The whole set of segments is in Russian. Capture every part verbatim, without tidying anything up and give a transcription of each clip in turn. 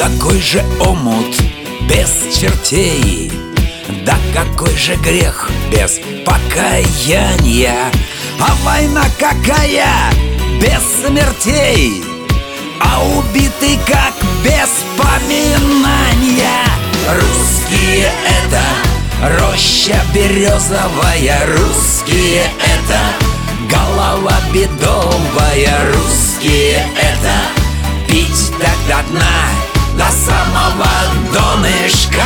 какой же омут без чертей? Да какой же грех без покаяния? А война какая без смертей? А убитый как без поминания? Русские — это роща березовая, русские — это голова бедовая, русские — это пить так до дна, до самого донышка.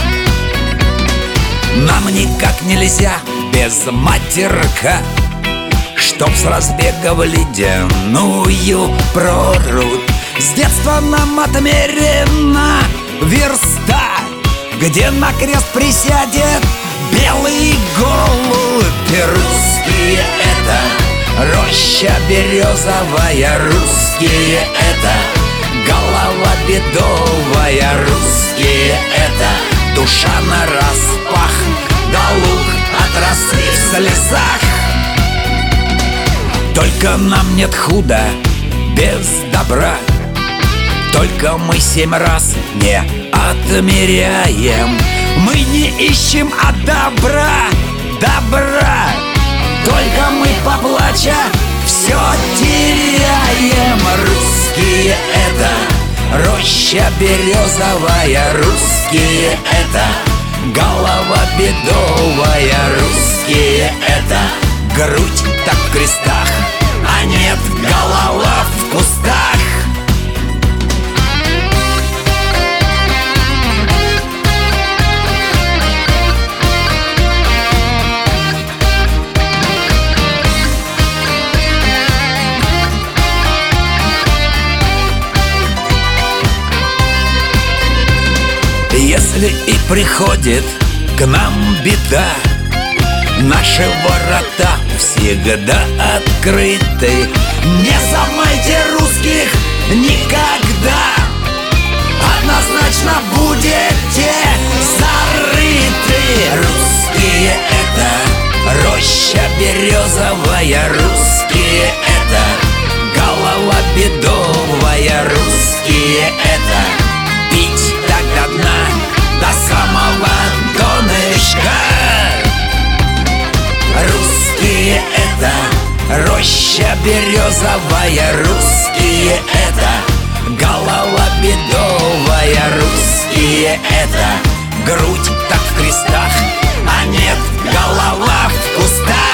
Нам никак нельзя без матерка, чтоб с разбега в ледяную прорубь. С детства нам отмерена верста, где на крест присядет белый голубь. Русские — это роща березовая, русские — это голова бедовая, русские — это душа нараспах, да лук отросли в слезах. Только нам нет худа без добра, только мы семь раз не отмеряем. Мы не ищем от добра добра, только мы, поплача, все теряем. Русские — это роща березовая, русские — это голова бедовая, русские — это грудь так в крестах, а нет, голова в кустах. Если и приходит к нам беда, наши ворота всегда открыты. Не забывайте русских никогда, однозначно будете зарыты. Русские — это роща березовая, русские — это голова бедовая, русские — это пить так до дна, до самого донышка. Русские — это роща березовая, русские — это голова бедовая, русские — это грудь так в крестах, а нет, голова в кустах.